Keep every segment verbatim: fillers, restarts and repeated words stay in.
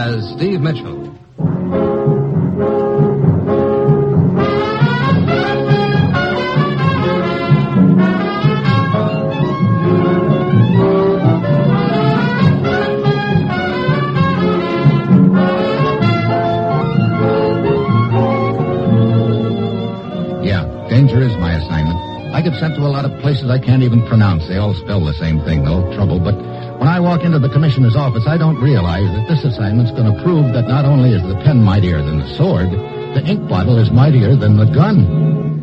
as Steve Mitchell. Danger is my assignment. I get sent to a lot of places I can't even pronounce. They all spell the same thing, though, trouble. But when I walk into the commissioner's office, I don't realize that this assignment's going to prove that not only is the pen mightier than the sword, the ink bottle is mightier than the gun.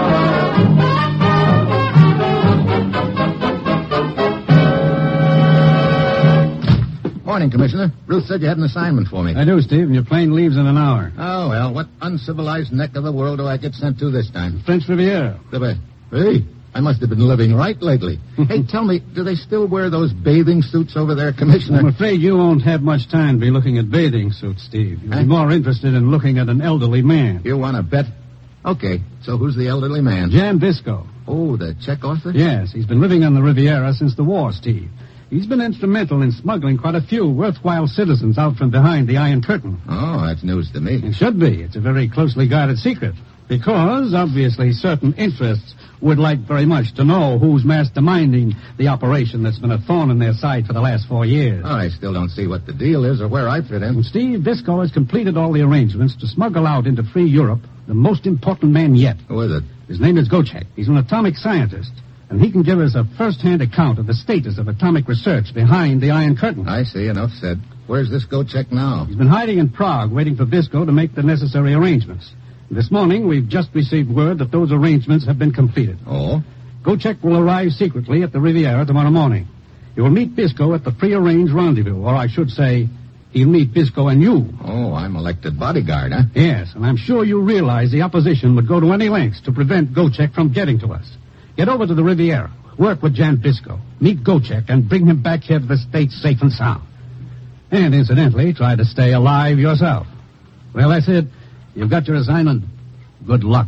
Morning, Commissioner. Ruth said you had an assignment for me. I do, Steve, and your plane leaves in an hour. Oh, well, what uncivilized neck of the world do I get sent to this time? French Riviera. Hey, I must have been living right lately. Hey, tell me, do they still wear those bathing suits over there, Commissioner? I'm afraid you won't have much time to be looking at bathing suits, Steve. You'll huh? be more interested in looking at an elderly man. You want to bet? Okay, so who's the elderly man? Jan Bisco. Oh, the Czech author? Yes, he's been living on the Riviera since the war, Steve. He's been instrumental in smuggling quite a few worthwhile citizens out from behind the Iron Curtain. Oh, that's news to me. It should be. It's a very closely guarded secret. Because, obviously, certain interests would like very much to know who's masterminding the operation that's been a thorn in their side for the last four years. Oh, I still don't see what the deal is or where I fit in. Well, Steve, Bisco has completed all the arrangements to smuggle out into free Europe the most important man yet. Who is it? His name is Gocek. He's an atomic scientist. And he can give us a first-hand account of the status of atomic research behind the Iron Curtain. I see. Enough said. Where's this Gocek now? He's been hiding in Prague, waiting for Bisco to make the necessary arrangements. This morning, we've just received word that those arrangements have been completed. Oh? Gocek will arrive secretly at the Riviera tomorrow morning. He will meet Bisco at the prearranged rendezvous, or I should say, he'll meet Bisco and you. Oh, I'm elected bodyguard, huh? Yes, and I'm sure you realize the opposition would go to any lengths to prevent Gocek from getting to us. Get over to the Riviera, work with Jan Bisco, meet Gocek, and bring him back here to the States safe and sound. And, incidentally, try to stay alive yourself. Well, that's it. You've got your assignment. Good luck.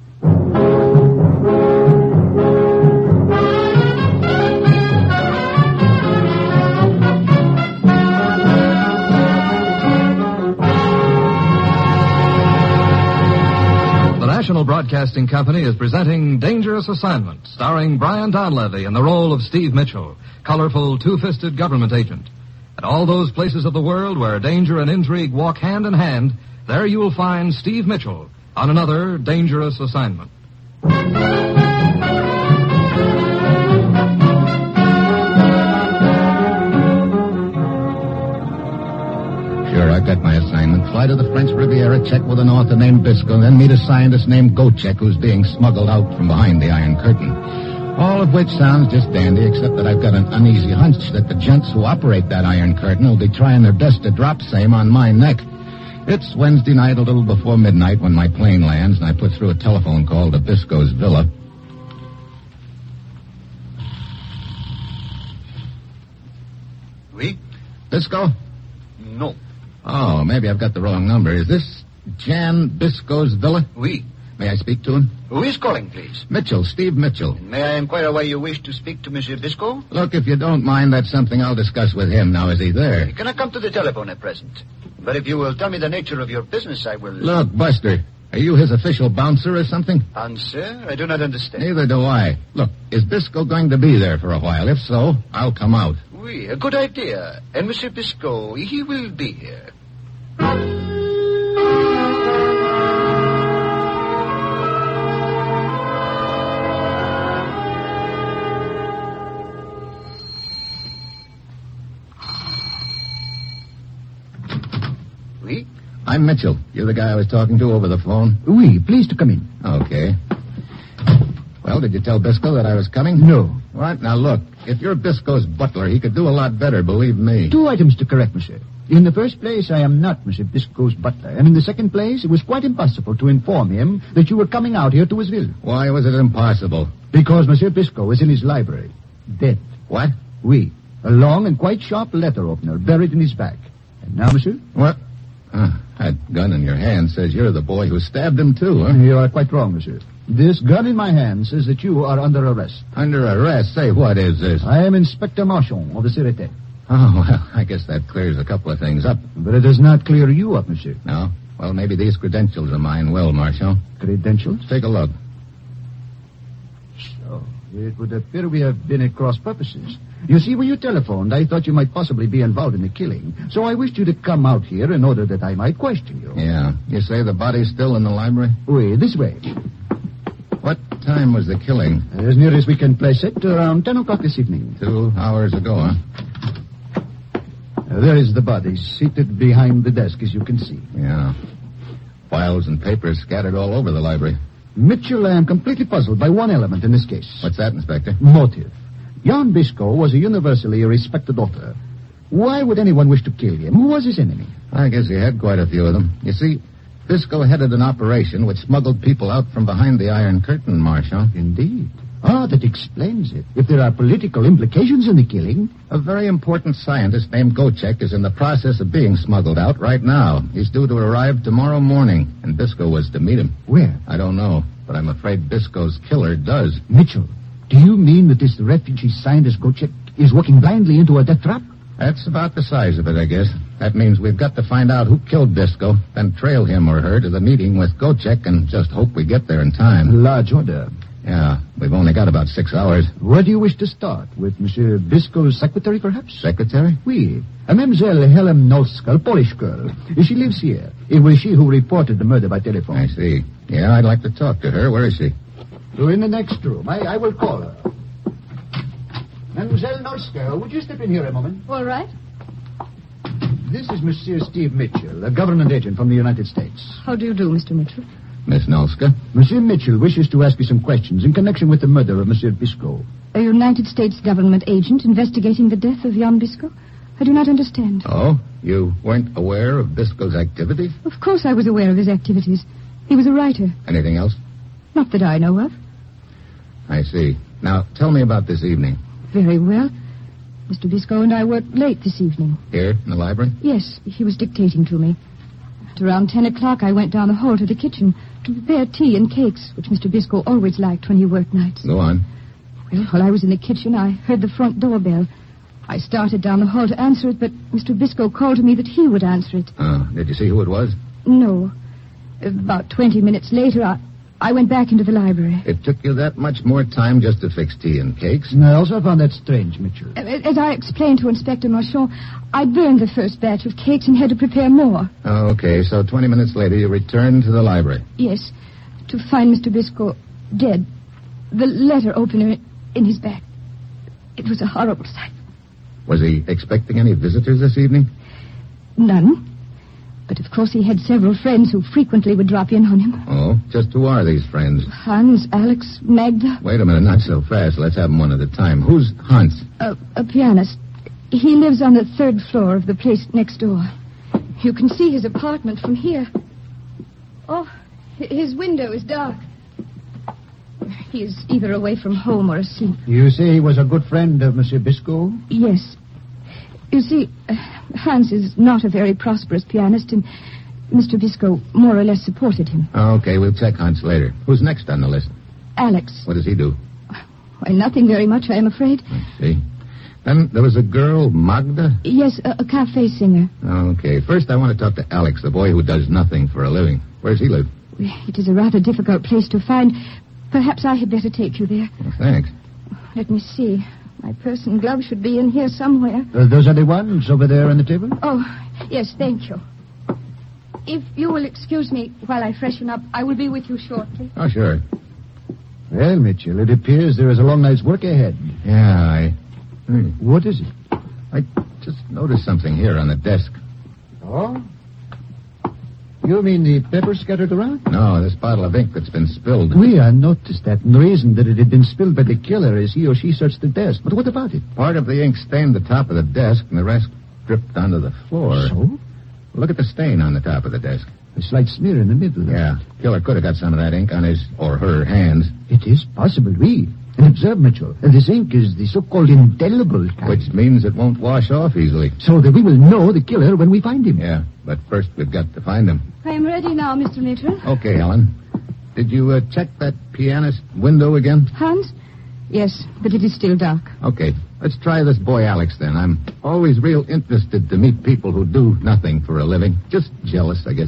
The National Broadcasting Company is presenting Dangerous Assignment, starring Brian Donlevy in the role of Steve Mitchell, colorful, two-fisted government agent. At all those places of the world where danger and intrigue walk hand in hand, there you will find Steve Mitchell on another Dangerous Assignment. Sure, I've got my assignment. Fly to the French Riviera, check with an author named Bisco, then meet a scientist named Gocek who's being smuggled out from behind the Iron Curtain. All of which sounds just dandy, except that I've got an uneasy hunch that the gents who operate that Iron Curtain will be trying their best to drop same on my neck. It's Wednesday night, a little before midnight, when my plane lands, and I put through a telephone call to Bisco's villa. Oui? Bisco? No. Oh, maybe I've got the wrong number. Is this Jan Bisco's villa? Oui. May I speak to him? Who is calling, please? Mitchell, Steve Mitchell. May I inquire why you wish to speak to Monsieur Bisco? Look, if you don't mind, that's something I'll discuss with him. Now, is he there? He cannot come to the telephone at present. But if you will tell me the nature of your business, I will... Look, Buster, are you his official bouncer or something? Answer? I do not understand. Neither do I. Look, is Bisco going to be there for a while? If so, I'll come out. Oui, a good idea. And Monsieur Bisco, he will be here. Oui? I'm Mitchell. You're the guy I was talking to over the phone? Oui, please to come in. Okay. Well, did you tell Bisco that I was coming? No. What? Now, look, if you're Bisco's butler, he could do a lot better, believe me. Two items to correct, monsieur. In the first place, I am not Monsieur Bisco's butler. And in the second place, it was quite impossible to inform him that you were coming out here to his villa. Why was it impossible? Because Monsieur Bisco is in his library. Dead. What? Oui. A long and quite sharp letter opener buried in his back. And now, monsieur? What? Uh, that gun in your hand says you're the boy who stabbed him, too, huh? You are quite wrong, monsieur. This gun in my hand says that you are under arrest. Under arrest? Say, what is this? I am Inspector Marchand of the Sûreté. Oh, well, I guess that clears a couple of things up. But it does not clear you up, monsieur. No? Well, maybe these credentials of mine will, Marshal. Credentials? Take a look. So, it would appear we have been at cross purposes. You see, when you telephoned, I thought you might possibly be involved in the killing. So I wished you to come out here in order that I might question you. Yeah. You say the body's still in the library? Oui, this way. What time was the killing? As near as we can place it, around ten o'clock this evening. Two hours ago, huh? Uh, there is the body, seated behind the desk, as you can see. Yeah. Files and papers scattered all over the library. Mitchell, I am completely puzzled by one element in this case. What's that, Inspector? Motive. Jan Bisco was a universally respected author. Why would anyone wish to kill him? Who was his enemy? I guess he had quite a few of them. You see, Bisco headed an operation which smuggled people out from behind the Iron Curtain, Marshal. Indeed. Ah, that explains it. If there are political implications in the killing... A very important scientist named Gocek is in the process of being smuggled out right now. He's due to arrive tomorrow morning, and Bisco was to meet him. Where? I don't know, but I'm afraid Bisco's killer does. Mitchell, do you mean that this refugee scientist Gocek is walking blindly into a death trap? That's about the size of it, I guess. That means we've got to find out who killed Bisco, then trail him or her to the meeting with Gocek and just hope we get there in time. Large order. Yeah, we've only got about six hours. Where do you wish to start? With Monsieur Bisco's secretary, perhaps? Secretary? Oui. A Mademoiselle Helen Noska, a Polish girl. She lives here. It was she who reported the murder by telephone. I see. Yeah, I'd like to talk to her. Where is she? So in the next room. I, I will call her. Mademoiselle Noska, would you step in here a moment? All right. This is Monsieur Steve Mitchell, a government agent from the United States. How do you do, Mister Mitchell? Miss Nolska? Monsieur Mitchell wishes to ask you some questions in connection with the murder of Monsieur Bisco. A United States government agent investigating the death of Jan Bisco? I do not understand. Oh? You weren't aware of Bisco's activities? Of course I was aware of his activities. He was a writer. Anything else? Not that I know of. I see. Now, tell me about this evening. Very well. Mister Bisco and I worked late this evening. Here, in the library? Yes, he was dictating to me. At around ten o'clock, I went down the hall to the kitchen to prepare tea and cakes, which Mister Bisco always liked when he worked nights. Go on. Well, while I was in the kitchen, I heard the front door bell. I started down the hall to answer it, but Mister Bisco called to me that he would answer it. Oh, did you see who it was? No. About twenty minutes later, I, I went back into the library. It took you that much more time just to fix tea and cakes? And I also found that strange, Mitchell. As I explained to Inspector Marchand, I burned the first batch of cakes and had to prepare more. Oh, okay, so twenty minutes later you returned to the library. Yes, to find Mister Bisco dead. The letter opener in his back. It was a horrible sight. Was he expecting any visitors this evening? None. But of course he had several friends who frequently would drop in on him. Oh, just who are these friends? Hans, Alex, Magda. Wait a minute, not so fast. Let's have them one at a time. Who's Hans? A, a pianist. He lives on the third floor of the place next door. You can see his apartment from here. Oh, his window is dark. He is either away from home or asleep. You say he was a good friend of Monsieur Bisco? Yes. You see, uh, Hans is not a very prosperous pianist, and Mister Bisco more or less supported him. Oh, okay, we'll check Hans later. Who's next on the list? Alex. What does he do? Why, nothing very much, I am afraid. I see. Then there was a girl, Magda? Yes, a, a cafe singer. Okay, first I want to talk to Alex, the boy who does nothing for a living. Where does he live? It is a rather difficult place to find. Perhaps I had better take you there. Well, thanks. Let me see. My purse and gloves should be in here somewhere. Uh, those are the ones over there on the table? Oh, yes, thank you. If you will excuse me while I freshen up, I will be with you shortly. Oh, sure. Well, Mitchell, it appears there is a long night's work ahead. Yeah, I... Hmm. What is it? I just noticed something here on the desk. Oh? You mean the pepper scattered around? No, this bottle of ink that's been spilled. We I noticed that, and the reason that it had been spilled by the killer is he or she searched the desk. But what about it? Part of the ink stained the top of the desk, and the rest dripped onto the floor. So? Look at the stain on the top of the desk. A slight smear in the middle. Yeah, killer could have got some of that ink on his or her hands. It is possible, we. And observe, Mitchell, this ink is the so-called indelible kind. Which means it won't wash off easily. So that we will know the killer when we find him. Yeah, but first we've got to find him. I am ready now, Mister Mitchell. Okay, Helen. Did you uh, check that pianist window again? Hans? Yes, but it is still dark. Okay. Let's try this boy Alex, then. I'm always real interested to meet people who do nothing for a living. Just jealous, I guess.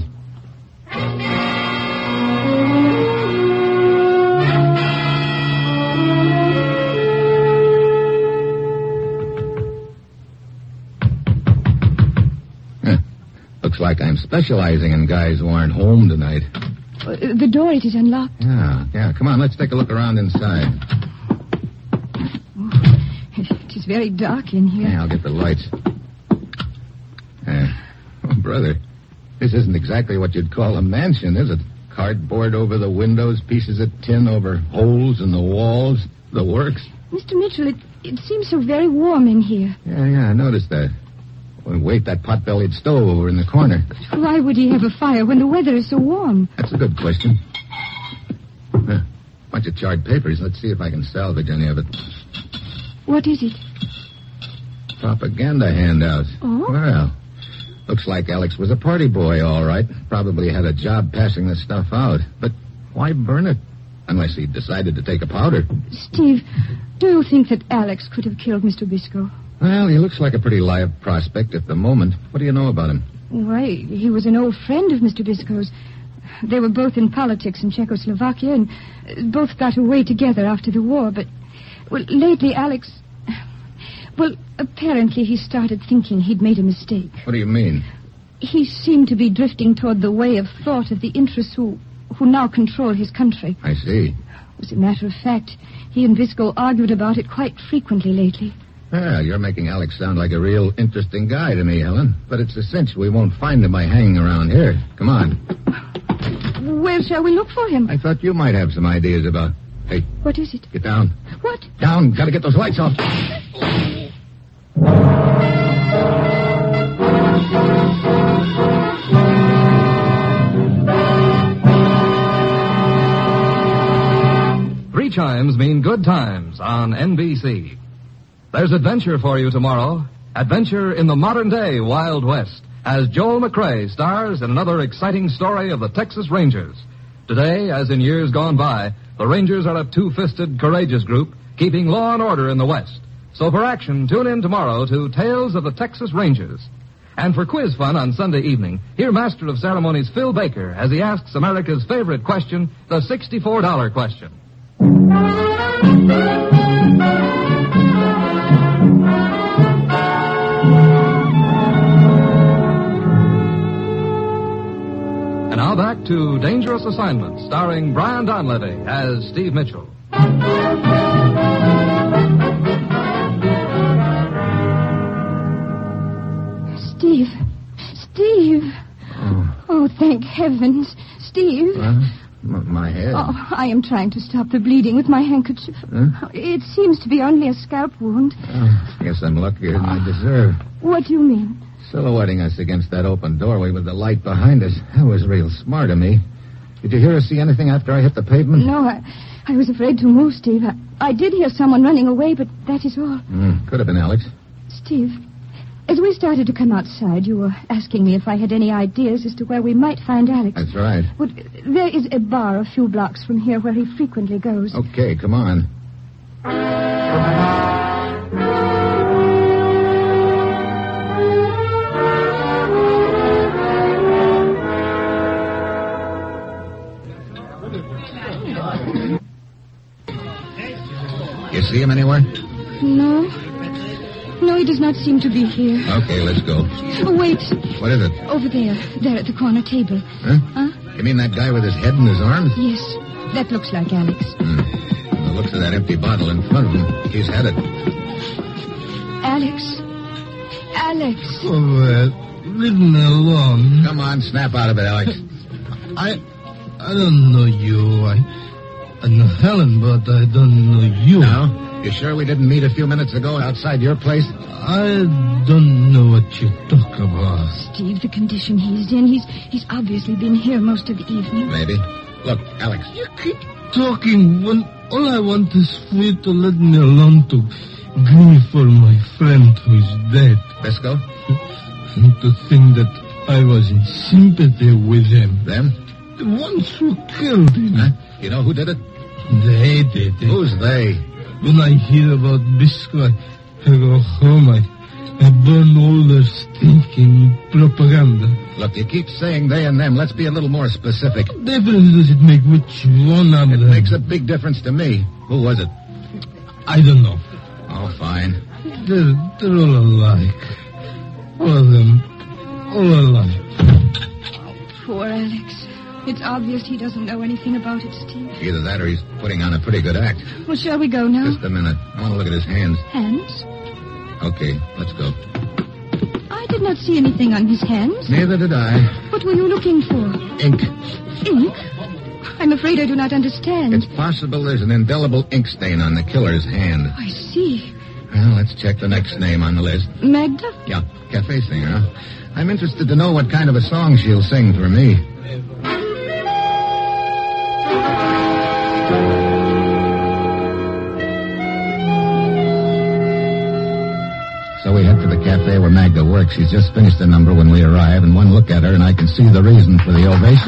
Huh. Looks like I'm specializing in guys who aren't home tonight. Uh, the door, it is unlocked. Yeah, yeah. Come on, let's take a look around inside. It is very dark in here. Yeah, I'll get the lights. Uh, oh, brother, this isn't exactly what you'd call a mansion, is it? Cardboard over the windows, pieces of tin over holes in the walls, the works. Mister Mitchell, it, it seems so very warm in here. Yeah, yeah, I noticed that. Well, wait, that pot-bellied stove over in the corner. Why would he have a fire when the weather is so warm? That's a good question. Uh, bunch of charred papers. Let's see if I can salvage any of it. What is it? Propaganda handouts. Oh? Well, looks like Alex was a party boy, all right. Probably had a job passing the stuff out. But why burn it? Unless he decided to take a powder. Steve, do you think that Alex could have killed Mister Biscoe? Well, he looks like a pretty live prospect at the moment. What do you know about him? Why, he was an old friend of Mister Biscoe's. They were both in politics in Czechoslovakia and both got away together after the war. But, well, lately Alex... Well, apparently he started thinking he'd made a mistake. What do you mean? He seemed to be drifting toward the way of thought of the interests who, who now control his country. I see. As a matter of fact, he and Biscoe argued about it quite frequently lately. Well, you're making Alex sound like a real interesting guy to me, Helen. But it's a cinch we won't find him by hanging around here. Come on. Where shall we look for him? I thought you might have some ideas about... Hey. What is it? Get down. What? Down. Gotta get those lights off. Three chimes mean good times on N B C. There's adventure for you tomorrow. Adventure in the modern-day Wild West, as Joel McCrea stars in another exciting story of the Texas Rangers. Today, as in years gone by, the Rangers are a two-fisted, courageous group, keeping law and order in the West. So for action, tune in tomorrow to Tales of the Texas Rangers. And for quiz fun on Sunday evening, hear Master of Ceremonies Phil Baker as he asks America's favorite question, the sixty-four dollar question. And now back to Dangerous Assignment, starring Brian Donlevy as Steve Mitchell. Steve. Steve. Oh, oh thank heavens. Steve. Uh, m- my head. Oh, I am trying to stop the bleeding with my handkerchief. Huh? It seems to be only a scalp wound. Oh, guess I'm luckier than I deserve. What do you mean? Silhouetting us against that open doorway with the light behind us. That was real smart of me. Did you hear or see anything after I hit the pavement? No, I, I was afraid to move, Steve. I, I did hear someone running away, but that is all. Mm, could have been Alex. Steve, as we started to come outside, you were asking me if I had any ideas as to where we might find Alex. That's right. Well, there is a bar a few blocks from here where he frequently goes. Okay, come on. You see him anywhere? No. No, he does not seem to be here. Okay, let's go. Oh, wait. What is it? Over there. There at the corner table. Huh? Huh? You mean that guy with his head in his arms? Yes. That looks like Alex. Hmm. From the looks of that empty bottle in front of him, he's had it. Alex. Alex. Oh, well, leave me alone. Come on, snap out of it, Alex. I... I don't know you. I... I know Helen, but I don't know you. No? You sure we didn't meet a few minutes ago outside your place? I don't know what you talk about. Steve, the condition he's in, he's he's obviously been here most of the evening. Maybe. Look, Alex. You keep talking when all I want is for you to let me alone to grieve for my friend who is dead. Biscoe? And to think that I was in sympathy with him. Them? The ones who killed him. Huh? You know who did it? They did it. Who's they? When I hear about Biscoe, I, I go home. I, I burn all their stinking propaganda. Look, you keep saying they and them. Let's be a little more specific. What difference does it make which one of It them? makes a big difference to me. Who was it? I don't know. Oh, fine. They're, they're all alike. All of them. All alike. Poor Alex. It's obvious he doesn't know anything about it, Steve. Either that or he's putting on a pretty good act. Well, shall we go now? Just a minute. I want to look at his hands. Hands? Okay, let's go. I did not see anything on his hands. Neither did I. What were you looking for? Ink. Ink? I'm afraid I do not understand. It's possible there's an indelible ink stain on the killer's hand. I see. Well, let's check the next name on the list. Magda? Yeah, cafe singer, huh? I'm interested to know what kind of a song she'll sing for me. So we head for the cafe where Magda works. She's just finished the number when we arrive, and one look at her and I can see the reason for the ovation.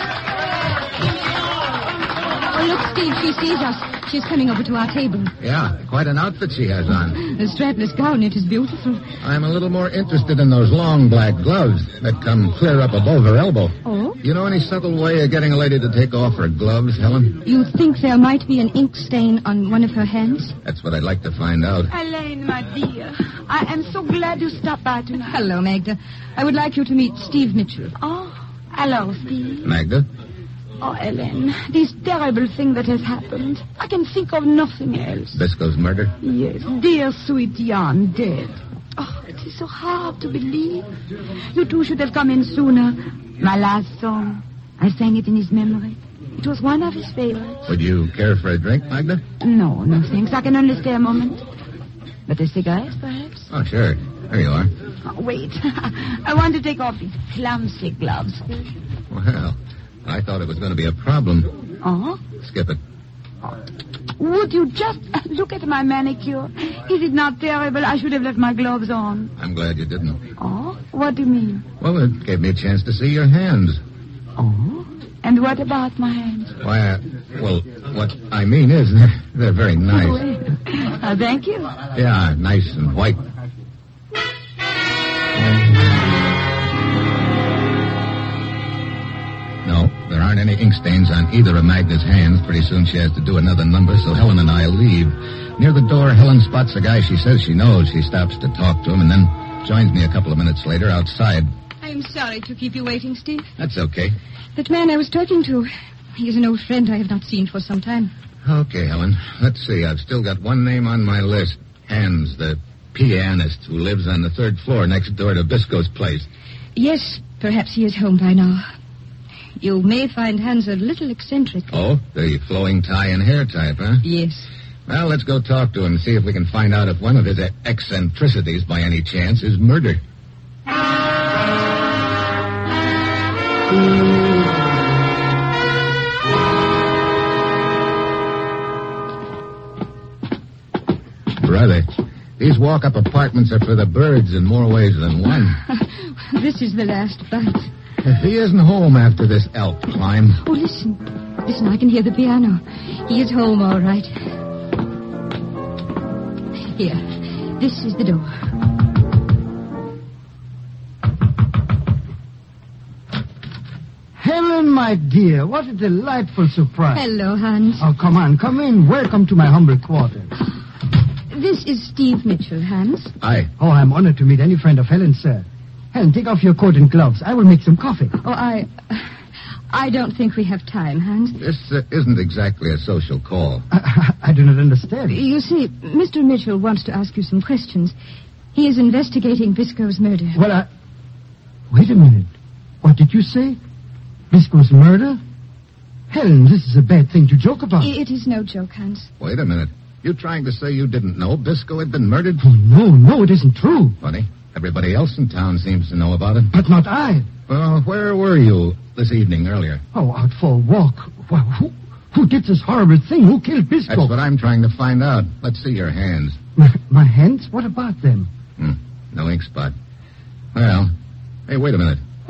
Oh, look, Steve, she sees us. She's coming over to our table. Yeah, quite an outfit she has on. The strapless gown, it is beautiful. I'm a little more interested in those long black gloves that come clear up above her elbow. Oh? You know any subtle way of getting a lady to take off her gloves, Helen? You think there might be an ink stain on one of her hands? That's what I'd like to find out. Elaine, my dear, I am so glad you stopped by tonight. Hello, Magda. I would like you to meet Steve Mitchell. Oh, hello, Steve. Magda? Oh, Ellen, this terrible thing that has happened. I can think of nothing else. Bisco's murder? Yes, dear sweet Jan, dead. Oh, it is so hard to believe. You two should have come in sooner. My last song, I sang it in his memory. It was one of his favorites. Would you care for a drink, Magda? No, no thanks. I can only stay a moment. But a cigarette, perhaps? Oh, sure. There you are. Oh, wait. I want to take off these clumsy gloves. Well, I thought it was going to be a problem. Oh? Skip it. Would you just look at my manicure? Is it not terrible? I should have left my gloves on. I'm glad you didn't. Oh? What do you mean? Well, it gave me a chance to see your hands. Oh? And what about my hands? Why, uh, well, what I mean is they're, they're very nice. Well, uh, thank you. Yeah, nice and white. No, there aren't any ink stains on either of Magda's hands. Pretty soon she has to do another number, so Helen and I leave. Near the door, Helen spots a guy she says she knows. She stops to talk to him and then joins me a couple of minutes later outside. I'm sorry to keep you waiting, Steve. That's okay. That man I was talking to, he is an old friend I have not seen for some time. Okay, Helen. Let's see. I've still got one name on my list. Hans, the pianist who lives on the third floor next door to Bisco's place. Yes, perhaps he is home by now. You may find Hans a little eccentric. Oh, the flowing tie and hair type, huh? Yes. Well, let's go talk to him and see if we can find out if one of his eccentricities, by any chance, is murder. Brother, these walk-up apartments are for the birds in more ways than one. This is the last bite. If he isn't home after this elk climb... Oh, listen. Listen, I can hear the piano. He is home, all right. Here. This is the door. Helen, my dear, what a delightful surprise. Hello, Hans. Oh, come on, come in. Welcome to my humble quarters. This is Steve Mitchell, Hans. Aye. Oh, I'm honored to meet any friend of Helen's, sir. Helen, take off your coat and gloves. I will make some coffee. Oh, I... I don't think we have time, Hans. This uh, isn't exactly a social call. I, I do not understand. You see, Mister Mitchell wants to ask you some questions. He is investigating Bisco's murder. Well, I... Wait a minute. What did you say? Bisco's murder? Helen, this is a bad thing to joke about. It is no joke, Hans. Wait a minute. You trying to say you didn't know Bisco had been murdered? Oh, no, no, it isn't true. Funny. Everybody else in town seems to know about it. But not I. Well, where were you this evening earlier? Oh, out for a walk. Well, who, who did this horrible thing? Who killed Bisco? That's what I'm trying to find out. Let's see your hands. My, my hands? What about them? Hmm. No ink spot. Well, hey, wait a minute.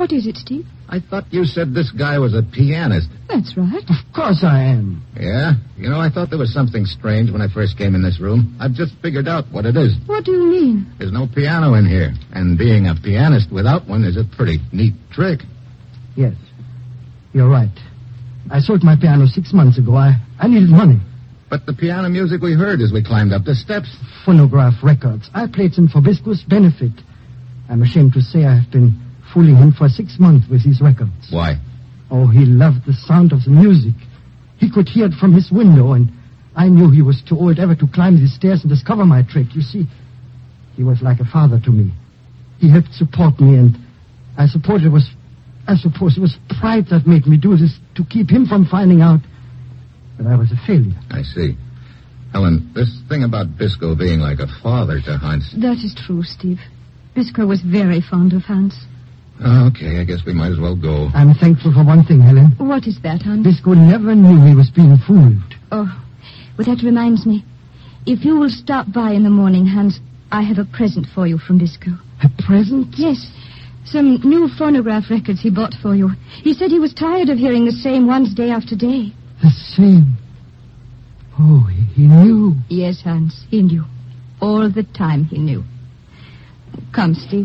What is it, Steve? I thought you said this guy was a pianist. That's right. Of course I am. Yeah? You know, I thought there was something strange when I first came in this room. I've just figured out what it is. What do you mean? There's no piano in here. And being a pianist without one is a pretty neat trick. Yes. You're right. I sold my piano six months ago. I, I needed money. But the piano music we heard as we climbed up the steps. Phonograph records. I played them for Bisco's benefit. I'm ashamed to say I have been fooling him for six months with these records. Why? Oh, he loved the sound of the music. He could hear it from his window, and I knew he was too old ever to climb the stairs and discover my trick. You see, he was like a father to me. He helped support me, and I suppose it was, I suppose it was pride that made me do this, to keep him from finding out that I was a failure. I see. Helen, this thing about Bisco being like a father to Hans. That is true, Steve. Bisco was very fond of Hans. Oh, okay, I guess we might as well go. I'm thankful for one thing, Helen. What is that, Hans? Bisco never knew he was being fooled. Oh, well, that reminds me. If you will stop by in the morning, Hans, I have a present for you from Bisco. A present? Yes. Some new phonograph records he bought for you. He said he was tired of hearing the same ones day after day. The same? Oh, he, he knew. Yes, Hans, he knew. All the time he knew. Come, Steve.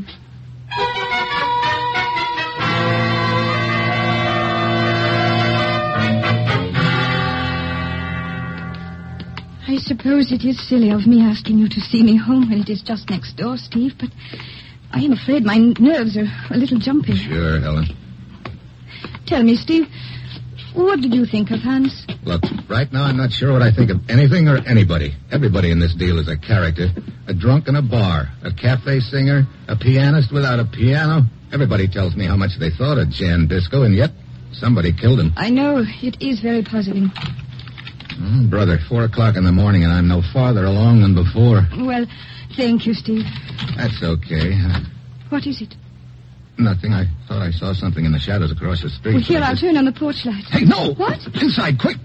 I suppose it is silly of me asking you to see me home when it is just next door, Steve, but I am afraid my nerves are a little jumpy. Sure, Helen. Tell me, Steve, what did you think of Hans? Look, right now I'm not sure what I think of anything or anybody. Everybody in this deal is a character. A drunk in a bar, a cafe singer, a pianist without a piano. Everybody tells me how much they thought of Jan Bisco, and yet somebody killed him. I know. It is very puzzling. Oh, brother, four o'clock in the morning, and I'm no farther along than before. Well, thank you, Steve. That's okay. Uh, What is it? nothing. I thought I saw something in the shadows across the street. Well, here, so I I'll just- turn on the porch light. Hey, no! What? Inside, quick!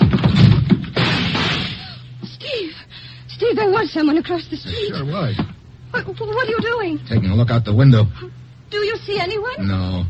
Steve! Steve, there was someone across the street. Sure was. What, what are you doing? Taking a look out the window. Do you see anyone? No,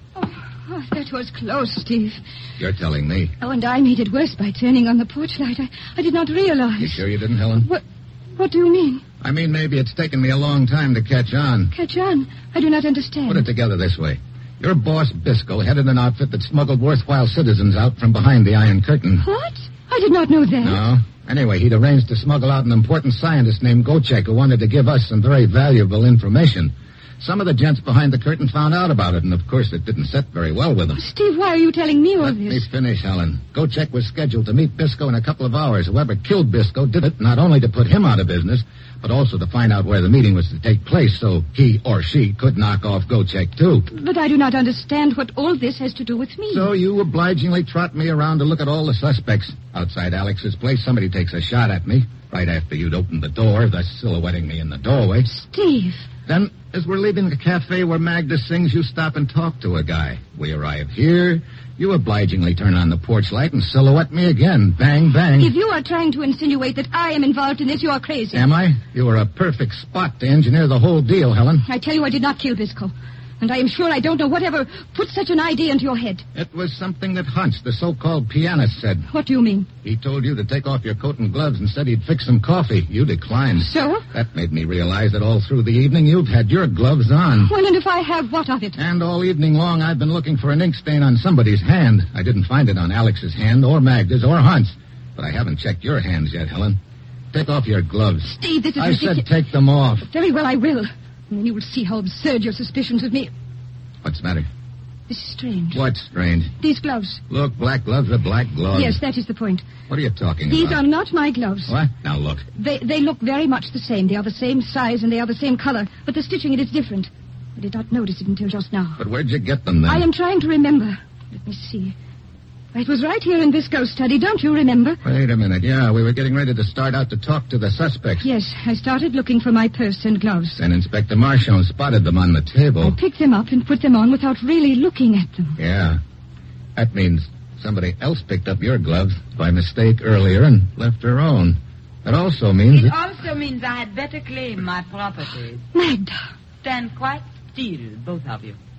Oh, that was close, Steve. you're telling me. Oh, and I made it worse by turning on the porch light. I, I did not realize. You sure you didn't, Helen? What, what do you mean? I mean, maybe it's taken me a long time to catch on. Catch on. I do not understand. Put it together this way. Your boss, Bisco, headed an outfit that smuggled worthwhile citizens out from behind the Iron Curtain. What? I did not know that. No. Anyway, he'd arranged to smuggle out an important scientist named Gocek who wanted to give us some very valuable information. Some of the gents behind the curtain found out about it, and of course it didn't set very well with them. Steve, why are you telling me all Let this? me finish, Helen. Gocek was scheduled to meet Bisco in a couple of hours. Whoever killed Bisco did it not only to put him out of business, but also to find out where the meeting was to take place so he or she could knock off Gocek, too. But I do not understand what all this has to do with me. So you obligingly trot me around to look at all the suspects. Outside Alex's place, somebody takes a shot at me right after you'd opened the door, thus silhouetting me in the doorway. Steve. Then, as we're leaving the cafe where Magda sings, you stop and talk to a guy. We arrive here. You obligingly turn on the porch light and silhouette me again. Bang, bang. If you are trying to insinuate that I am involved in this, you are crazy. Am I? You were a perfect spot to engineer the whole deal, Helen. I tell you I did not kill Bisco. And I am sure I don't know whatever put such an idea into your head. It was something that Hunch, the so-called pianist, said. What do you mean? He told you to take off your coat and gloves and said he'd fix some coffee. You declined. So? That made me realize that all through the evening you've had your gloves on. Well, and if I have, what of it? And all evening long I've been looking for an ink stain on somebody's hand. I didn't find it on Alex's hand or Magda's or Hunt's. But I haven't checked your hands yet, Helen. Take off your gloves. Steve, this is I ridiculous. said take them off. Very well, I will. And then you will see how absurd your suspicions of me... What's the matter? This is strange. What's strange? These gloves. Look, black gloves are black gloves. Yes, that is the point. What are you talking These about? are not my gloves. What? Now look. They they look very much the same. They are the same size and they are the same color. But the stitching, it is different. I did not notice it until just now. But where'd you get them then? I am trying to remember. Let me see. It was right here in Bisco's study. Don't you remember? Wait a minute. Yeah, we were getting ready to start out to talk to the suspects. Yes, I started looking for my purse and gloves. Then Inspector Marchand spotted them on the table. I picked them up and put them on without really looking at them. Yeah. That means somebody else picked up your gloves by mistake earlier and left her own. That also means It that... also means I had better claim my property. Magda. Stand quite still, both of you.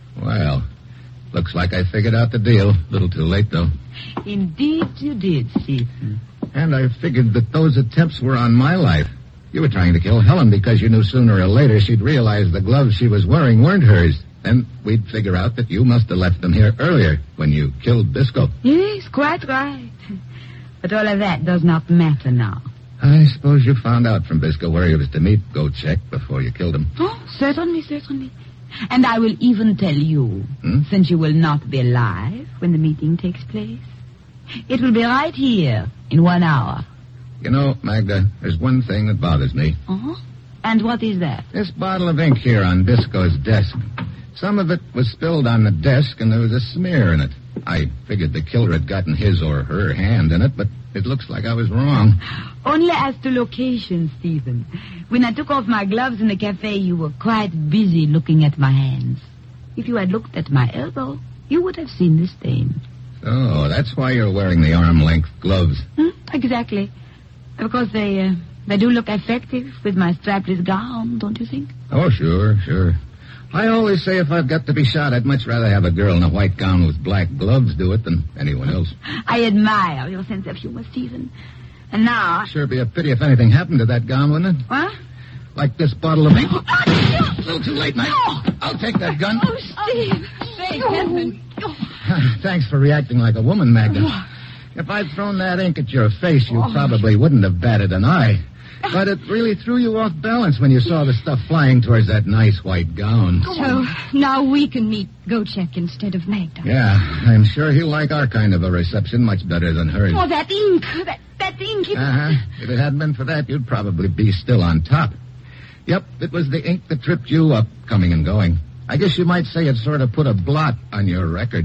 Well, looks like I figured out the deal. A little too late, though. Indeed you did, Stephen. And I figured that those attempts were on my life. You were trying to kill Helen because you knew sooner or later she'd realize the gloves she was wearing weren't hers. Then we'd figure out that you must have left them here earlier when you killed Biscoe. Yes, quite right. But all of that does not matter now. I suppose you found out from Biscoe where he was to meet Gochek before you killed him. Oh, certainly, certainly. And I will even tell you, hmm? since you will not be alive when the meeting takes place. It will be right here in one hour. You know, Magda, there's one thing that bothers me. Uh-huh. And what is that? This bottle of ink here on Biscoe's desk. Some of it was spilled on the desk, and there was a smear in it. I figured the killer had gotten his or her hand in it, but it looks like I was wrong. Only as to location, Stephen. When I took off my gloves in the cafe, you were quite busy looking at my hands. If you had looked at my elbow, you would have seen the stain. Oh, that's why you're wearing the arm-length gloves. Hmm? Exactly. Because they, uh, they do look effective with my strapless gown, don't you think? Oh, sure, sure. I always say if I've got to be shot, I'd much rather have a girl in a white gown with black gloves do it than anyone else. I admire your sense of humor, Stephen. And now... Sure be a pity if anything happened to that gown, wouldn't it? What? Like this bottle of ink. A little too late, Mike. I'll take that gun. Oh, Steve. Thank heaven. Thanks for reacting like a woman, Magda. If I'd thrown that ink at your face, you Oh. probably wouldn't have batted an eye. But it really threw you off balance when you saw the stuff flying towards that nice white gown. So now we can meet Gochek instead of Magda. Yeah, I'm sure he'll like our kind of a reception much better than hers. Oh, that ink. That, that ink. It... Uh-huh. If it hadn't been for that, you'd probably be still on top. Yep, it was the ink that tripped you up, coming and going. I guess you might say it sort of put a blot on your record.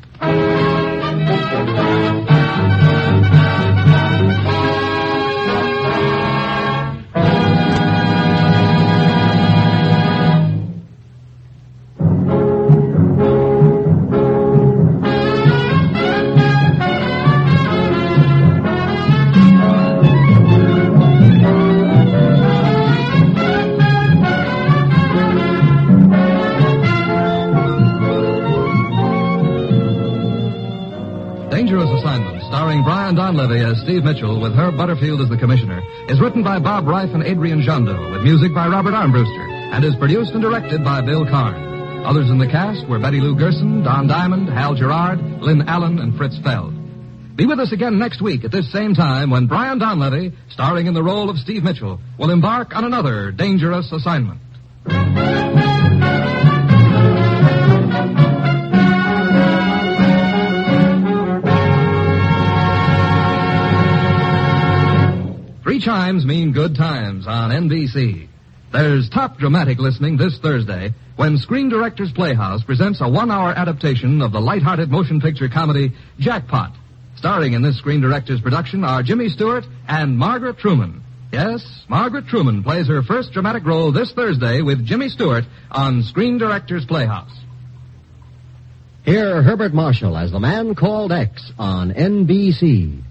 Dangerous Assignment, starring Brian Donlevy as Steve Mitchell with Herb Butterfield as the commissioner, is written by Bob Reif and Adrian Jondo, with music by Robert Armbruster, and is produced and directed by Bill Karn. Others in the cast were Betty Lou Gerson, Don Diamond, Hal Gerard, Lynn Allen, and Fritz Feld. Be with us again next week at this same time when Brian Donlevy, starring in the role of Steve Mitchell, will embark on another dangerous assignment. Three chimes mean good times on N B C. There's top dramatic listening this Thursday when Screen Directors Playhouse presents a one-hour adaptation of the light-hearted motion picture comedy Jackpot. Starring in this Screen Directors production are Jimmy Stewart and Margaret Truman. Yes, Margaret Truman plays her first dramatic role this Thursday with Jimmy Stewart on Screen Directors Playhouse. Hear Herbert Marshall as the Man Called X on N B C.